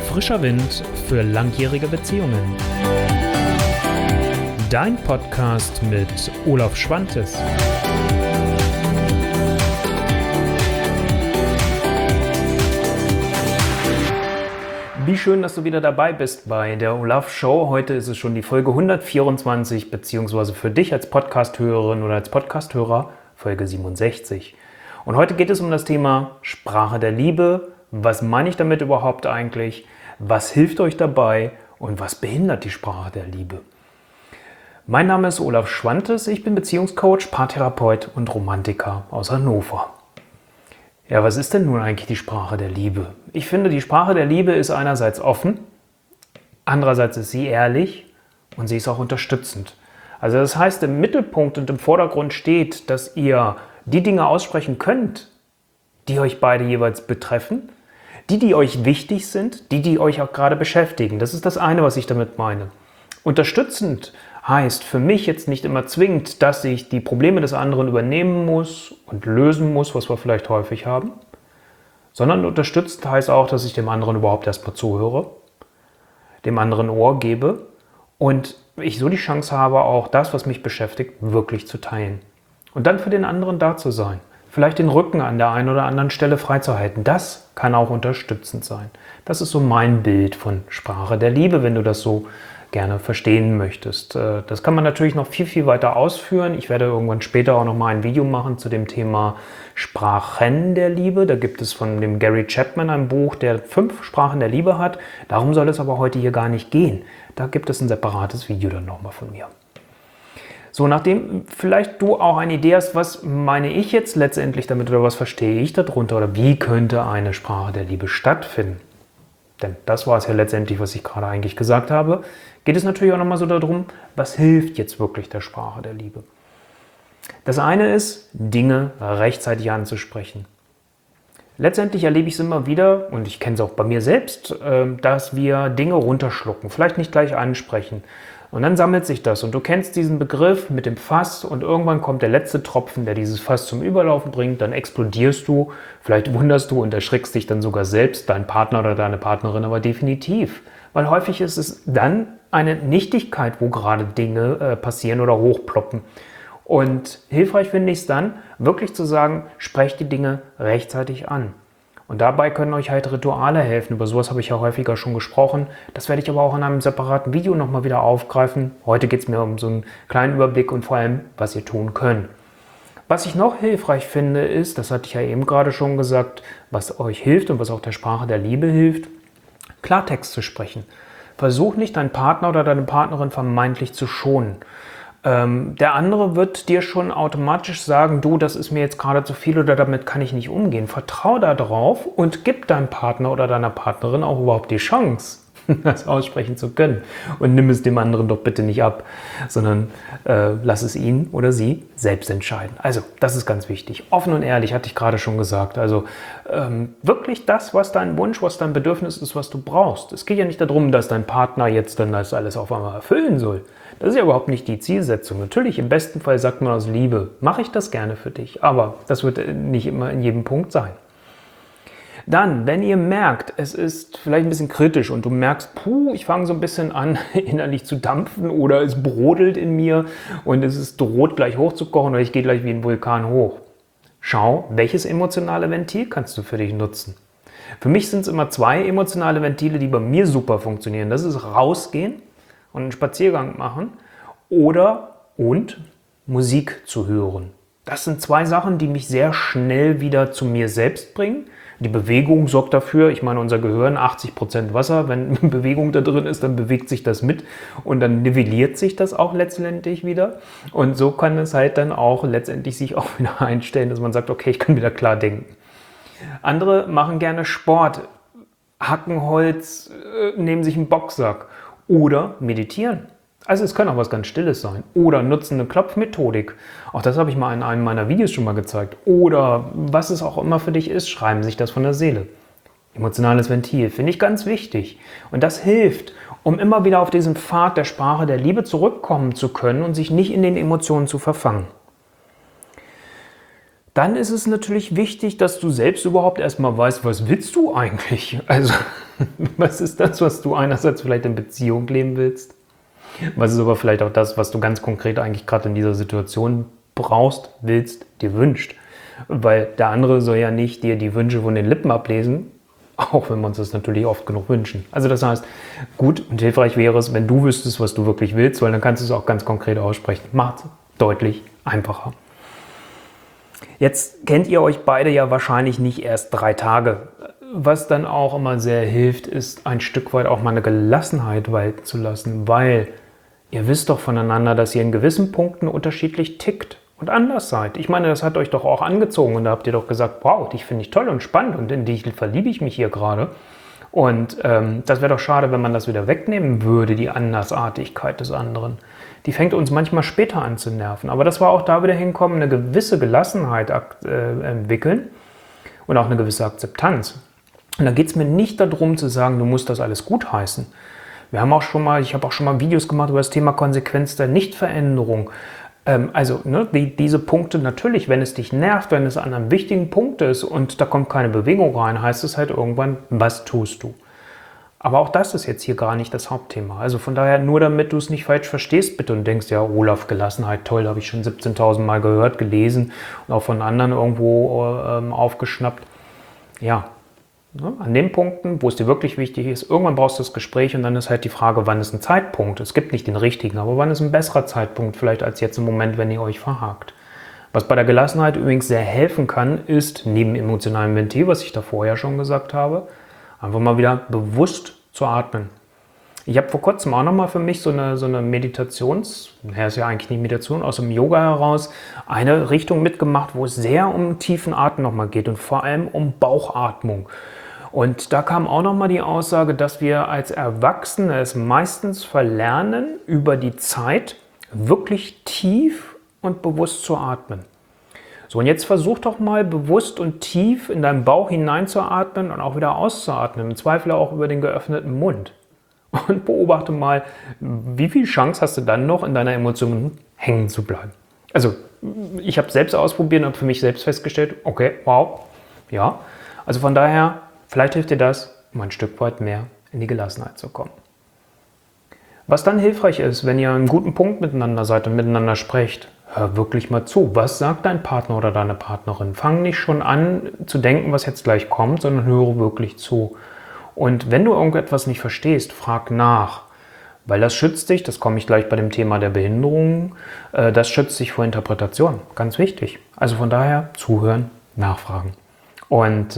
Frischer Wind für langjährige Beziehungen. Dein Podcast mit Olaf Schwantes. Wie schön, dass du wieder dabei bist bei der Olaf Show. Heute ist es schon die Folge 124, beziehungsweise für dich als Podcast-Hörerin oder als Podcast-Hörer Folge 67. Und heute geht es um das Thema Sprache der Liebe. Was meine ich damit überhaupt eigentlich? Was hilft euch dabei? Und was behindert die Sprache der Liebe? Mein Name ist Olaf Schwantes. Ich bin Beziehungscoach, Paartherapeut und Romantiker aus Hannover. Ja, was ist denn nun eigentlich die Sprache der Liebe? Ich finde, die Sprache der Liebe ist einerseits offen, andererseits ist sie ehrlich und sie ist auch unterstützend. Also das heißt, im Mittelpunkt und im Vordergrund steht, dass ihr die Dinge aussprechen könnt, die euch beide jeweils betreffen, die euch wichtig sind, die euch auch gerade beschäftigen. Das ist das eine, was ich damit meine. Unterstützend heißt für mich jetzt nicht immer zwingend, dass ich die Probleme des anderen übernehmen muss und lösen muss, was wir vielleicht häufig haben, sondern unterstützend heißt auch, dass ich dem anderen überhaupt erstmal zuhöre, dem anderen Ohr gebe und ich so die Chance habe, auch das, was mich beschäftigt, wirklich zu teilen. Und dann für den anderen da zu sein. Vielleicht den Rücken an der einen oder anderen Stelle freizuhalten. Das kann auch unterstützend sein. Das ist so mein Bild von Sprache der Liebe, wenn du das so gerne verstehen möchtest. Das kann man natürlich noch viel, viel weiter ausführen. Ich werde irgendwann später auch noch mal ein Video machen zu dem Thema Sprachen der Liebe. Da gibt es von dem Gary Chapman ein Buch, der 5 Sprachen der Liebe hat. Darum soll es aber heute hier gar nicht gehen. Da gibt es ein separates Video dann nochmal von mir. So, nachdem vielleicht du auch eine Idee hast, was meine ich jetzt letztendlich damit oder was verstehe ich darunter oder wie könnte eine Sprache der Liebe stattfinden? Denn das war es ja letztendlich, was ich gerade eigentlich gesagt habe. Geht es natürlich auch nochmal so darum, was hilft jetzt wirklich der Sprache der Liebe? Das eine ist, Dinge rechtzeitig anzusprechen. Letztendlich erlebe ich es immer wieder, und ich kenne es auch bei mir selbst, dass wir Dinge runterschlucken, vielleicht nicht gleich ansprechen. Und dann sammelt sich das und du kennst diesen Begriff mit dem Fass und irgendwann kommt der letzte Tropfen, der dieses Fass zum Überlaufen bringt, dann explodierst du, vielleicht wunderst du und erschrickst dich dann sogar selbst, dein Partner oder deine Partnerin, aber definitiv. Weil häufig ist es dann eine Nichtigkeit, wo gerade Dinge passieren oder hochploppen. Und hilfreich finde ich es dann, wirklich zu sagen, sprecht die Dinge rechtzeitig an. Und dabei können euch halt Rituale helfen. Über sowas habe ich ja häufiger schon gesprochen. Das werde ich aber auch in einem separaten Video nochmal wieder aufgreifen. Heute geht es mir um so einen kleinen Überblick und vor allem, was ihr tun könnt. Was ich noch hilfreich finde, ist, das hatte ich ja eben gerade schon gesagt, was euch hilft und was auch der Sprache der Liebe hilft, Klartext zu sprechen. Versuch nicht, deinen Partner oder deine Partnerin vermeintlich zu schonen. Der andere wird dir schon automatisch sagen, du, das ist mir jetzt gerade zu viel oder damit kann ich nicht umgehen. Vertrau da drauf und gib deinem Partner oder deiner Partnerin auch überhaupt die Chance, das aussprechen zu können. Und nimm es dem anderen doch bitte nicht ab, sondern lass es ihn oder sie selbst entscheiden. Also, das ist ganz wichtig. Offen und ehrlich, hatte ich gerade schon gesagt. Also wirklich das, was dein Wunsch, was dein Bedürfnis ist, was du brauchst. Es geht ja nicht darum, dass dein Partner jetzt dann das alles auf einmal erfüllen soll. Das ist ja überhaupt nicht die Zielsetzung. Natürlich, im besten Fall sagt man aus Liebe, mache ich das gerne für dich, aber das wird nicht immer in jedem Punkt sein. Dann, wenn ihr merkt, es ist vielleicht ein bisschen kritisch und du merkst, ich fange so ein bisschen an, innerlich zu dampfen oder es brodelt in mir und droht gleich hochzukochen oder ich gehe gleich wie ein Vulkan hoch. Schau, welches emotionale Ventil kannst du für dich nutzen? Für mich sind es immer 2 emotionale Ventile, die bei mir super funktionieren. Das ist rausgehen und einen Spaziergang machen und Musik zu hören. Das sind 2 Sachen, die mich sehr schnell wieder zu mir selbst bringen. Die Bewegung sorgt dafür, ich meine, unser Gehirn 80% Wasser, wenn Bewegung da drin ist, dann bewegt sich das mit und dann nivelliert sich das auch letztendlich wieder. Und so kann es halt dann auch letztendlich sich auch wieder einstellen, dass man sagt, okay, ich kann wieder klar denken. Andere machen gerne Sport, hacken Holz, nehmen sich einen Boxsack oder meditieren. Also es kann auch was ganz Stilles sein. Oder nutzen eine Klopfmethodik. Auch das habe ich mal in einem meiner Videos schon mal gezeigt. Oder was es auch immer für dich ist, schreiben sich das von der Seele. Emotionales Ventil finde ich ganz wichtig. Und das hilft, um immer wieder auf diesen Pfad der Sprache der Liebe zurückkommen zu können und sich nicht in den Emotionen zu verfangen. dann ist es natürlich wichtig, dass du selbst überhaupt erstmal weißt, was willst du eigentlich? Also, was ist das, was du einerseits vielleicht in Beziehung leben willst? Was ist aber vielleicht auch das, was du ganz konkret eigentlich gerade in dieser Situation brauchst, willst, dir wünscht? Weil der andere soll ja nicht dir die Wünsche von den Lippen ablesen, auch wenn wir uns das natürlich oft genug wünschen. Also das heißt, gut und hilfreich wäre es, wenn du wüsstest, was du wirklich willst, weil dann kannst du es auch ganz konkret aussprechen. Macht es deutlich einfacher. Jetzt kennt ihr euch beide ja wahrscheinlich nicht erst 3 Tage. Was dann auch immer sehr hilft, ist ein Stück weit auch mal eine Gelassenheit walten zu lassen, weil ihr wisst doch voneinander, dass ihr in gewissen Punkten unterschiedlich tickt und anders seid. Ich meine, das hat euch doch auch angezogen und da habt ihr doch gesagt, wow, dich finde ich toll und spannend und in dich verliebe ich mich hier gerade. Und das wäre doch schade, wenn man das wieder wegnehmen würde, die Andersartigkeit des anderen. Die fängt uns manchmal später an zu nerven. Aber das war auch da wieder hinkommen, eine gewisse Gelassenheit entwickeln und auch eine gewisse Akzeptanz. Und da geht es mir nicht darum zu sagen, du musst das alles gutheißen. Ich habe auch schon mal Videos gemacht über das Thema Konsequenz der Nichtveränderung. Diese Punkte natürlich, wenn es dich nervt, wenn es an einem wichtigen Punkt ist und da kommt keine Bewegung rein, heißt es halt irgendwann, was tust du? Aber auch das ist jetzt hier gar nicht das Hauptthema. Also von daher, nur damit du es nicht falsch verstehst, bitte und denkst, ja, Olaf, Gelassenheit, toll, habe ich schon 17.000 Mal gehört, gelesen und auch von anderen irgendwo aufgeschnappt. Ja, ne, an den Punkten, wo es dir wirklich wichtig ist, irgendwann brauchst du das Gespräch und dann ist halt die Frage, wann ist ein Zeitpunkt? Es gibt nicht den richtigen, aber wann ist ein besserer Zeitpunkt vielleicht als jetzt im Moment, wenn ihr euch verhakt? Was bei der Gelassenheit übrigens sehr helfen kann, ist, neben emotionalem Ventil, was ich da vorher schon gesagt habe, einfach mal wieder bewusst zu atmen. Ich habe vor kurzem auch nochmal für mich so eine ist ja eigentlich nicht Meditation, aus dem Yoga heraus, eine Richtung mitgemacht, wo es sehr um tiefen Atem nochmal geht und vor allem um Bauchatmung. Und da kam auch nochmal die Aussage, dass wir als Erwachsene es meistens verlernen, über die Zeit wirklich tief und bewusst zu atmen. So, und jetzt versuch doch mal bewusst und tief in deinen Bauch hineinzuatmen und auch wieder auszuatmen, im Zweifel auch über den geöffneten Mund. Und beobachte mal, wie viel Chance hast du dann noch, in deiner Emotion hängen zu bleiben. Also, ich habe es selbst ausprobiert und habe für mich selbst festgestellt, okay, wow, ja. Also von daher, vielleicht hilft dir das, um ein Stück weit mehr in die Gelassenheit zu kommen. Was dann hilfreich ist, wenn ihr einen guten Punkt miteinander seid und miteinander sprecht, hör wirklich mal zu. Was sagt dein Partner oder deine Partnerin? Fang nicht schon an zu denken, was jetzt gleich kommt, sondern höre wirklich zu. Und wenn du irgendetwas nicht verstehst, frag nach. Weil das schützt dich, das komme ich gleich bei dem Thema der Behinderung, das schützt dich vor Interpretation. Ganz wichtig. Also von daher zuhören, nachfragen. Und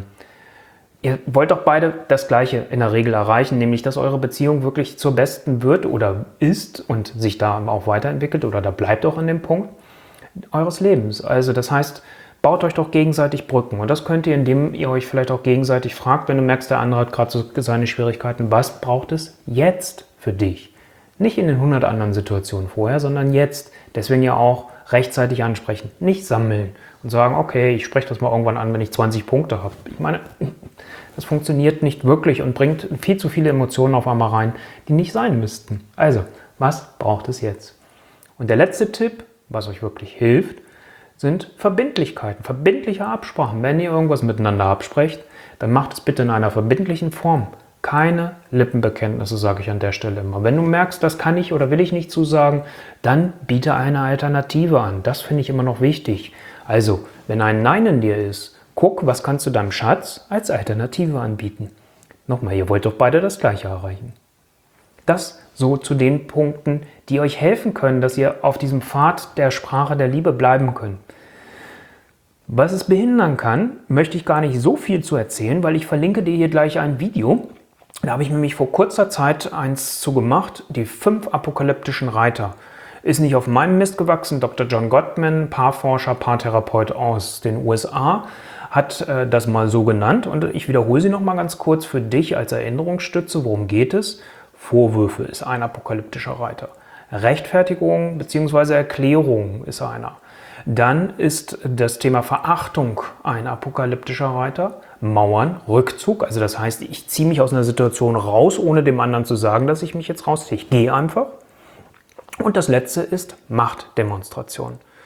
ihr wollt doch beide das Gleiche in der Regel erreichen, nämlich dass eure Beziehung wirklich zur besten wird oder ist und sich da auch weiterentwickelt oder da bleibt auch an dem Punkt eures Lebens. Also das heißt, baut euch doch gegenseitig Brücken und das könnt ihr, indem ihr euch vielleicht auch gegenseitig fragt, wenn du merkst, der andere hat gerade so seine Schwierigkeiten, was braucht es jetzt für dich? Nicht in den 100 anderen Situationen vorher, sondern jetzt. Deswegen ja auch rechtzeitig ansprechen, nicht sammeln und sagen, okay, ich spreche das mal irgendwann an, wenn ich 20 Punkte habe. Ich meine, das funktioniert nicht wirklich und bringt viel zu viele Emotionen auf einmal rein, die nicht sein müssten. Also, was braucht es jetzt? Und der letzte Tipp, was euch wirklich hilft, sind Verbindlichkeiten, verbindliche Absprachen. Wenn ihr irgendwas miteinander absprecht, dann macht es bitte in einer verbindlichen Form. Keine Lippenbekenntnisse, sage ich an der Stelle immer. Wenn du merkst, das kann ich oder will ich nicht zusagen, dann biete eine Alternative an. Das finde ich immer noch wichtig. Also, wenn ein Nein in dir ist, guck, was kannst du deinem Schatz als Alternative anbieten. Nochmal, ihr wollt doch beide das Gleiche erreichen. Das so zu den Punkten, die euch helfen können, dass ihr auf diesem Pfad der Sprache der Liebe bleiben könnt. Was es behindern kann, möchte ich gar nicht so viel zu erzählen, weil ich verlinke dir hier gleich ein Video. Da habe ich nämlich vor kurzer Zeit eins zu gemacht, die 5 apokalyptischen Reiter. Ist nicht auf meinem Mist gewachsen. Dr. John Gottman, Paarforscher, Paartherapeut aus den USA, hat das mal so genannt. Und ich wiederhole sie nochmal ganz kurz für dich als Erinnerungsstütze. Worum geht es? Vorwürfe ist ein apokalyptischer Reiter. Rechtfertigung bzw. Erklärung ist einer. Dann ist das Thema Verachtung ein apokalyptischer Reiter. Mauern, Rückzug, also das heißt, ich ziehe mich aus einer Situation raus, ohne dem anderen zu sagen, dass ich mich jetzt rausziehe. Ich gehe einfach. Und das letzte ist Machtdemonstration.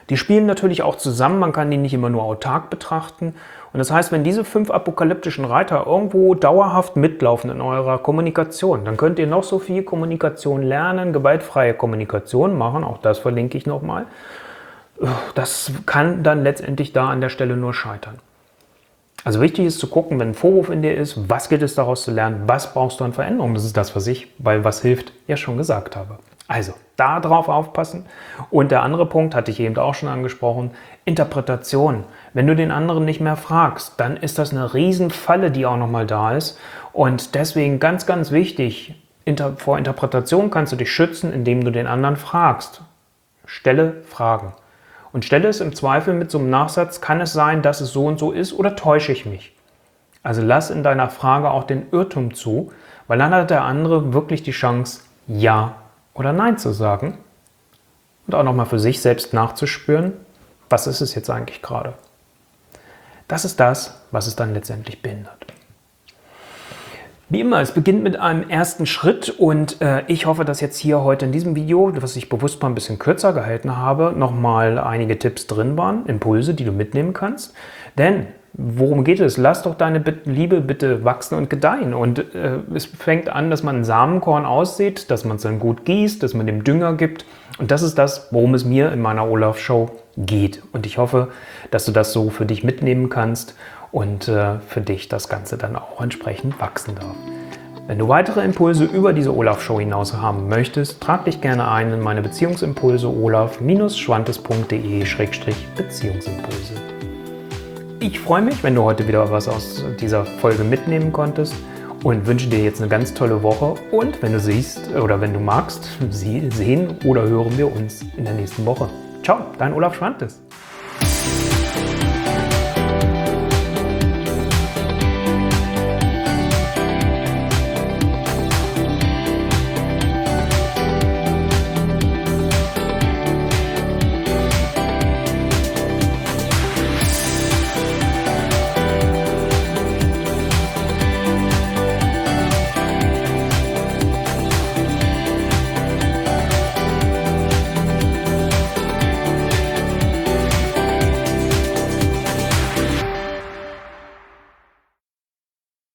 Die spielen natürlich auch zusammen, man kann die nicht immer nur autark betrachten. Und das heißt, wenn diese 5 apokalyptischen Reiter irgendwo dauerhaft mitlaufen in eurer Kommunikation, dann könnt ihr noch so viel Kommunikation lernen, gewaltfreie Kommunikation machen, auch das verlinke ich nochmal. Das kann dann letztendlich da an der Stelle nur scheitern. Also wichtig ist zu gucken, wenn ein Vorwurf in dir ist, was gilt es daraus zu lernen, was brauchst du an Veränderungen? Das ist das, was ich bei Was hilft ja schon gesagt habe. Also da drauf aufpassen. Und der andere Punkt, hatte ich eben auch schon angesprochen, Interpretation. Wenn du den anderen nicht mehr fragst, dann ist das eine Riesenfalle, die auch nochmal da ist. Und deswegen ganz, ganz wichtig, vor Interpretation kannst du dich schützen, indem du den anderen fragst. Stelle Fragen. Und stelle es im Zweifel mit so einem Nachsatz, kann es sein, dass es so und so ist oder täusche ich mich? Also lass in deiner Frage auch den Irrtum zu, weil dann hat der andere wirklich die Chance, Ja oder Nein zu sagen und auch nochmal für sich selbst nachzuspüren, was ist es jetzt eigentlich gerade? Das ist das, was es dann letztendlich behindert. Wie immer, es beginnt mit einem ersten Schritt und ich hoffe, dass jetzt hier heute in diesem Video, was ich bewusst mal ein bisschen kürzer gehalten habe, nochmal einige Tipps drin waren, Impulse, die du mitnehmen kannst. Denn worum geht es? Lass doch deine Liebe bitte wachsen und gedeihen. Und es fängt an, dass man ein Samenkorn aussät, dass man es dann gut gießt, dass man dem Dünger gibt. Und das ist das, worum es mir in meiner Olaf-Show geht. Und ich hoffe, dass du das so für dich mitnehmen kannst und für dich das Ganze dann auch entsprechend wachsen darf. Wenn du weitere Impulse über diese Olaf-Show hinaus haben möchtest, trag dich gerne ein in meine Beziehungsimpulse olaf-schwantes.de/Beziehungsimpulse. Ich freue mich, wenn du heute wieder was aus dieser Folge mitnehmen konntest und wünsche dir jetzt eine ganz tolle Woche. Und wenn du siehst oder wenn du magst, sehen oder hören wir uns in der nächsten Woche. Ciao, dein Olaf Schwantes.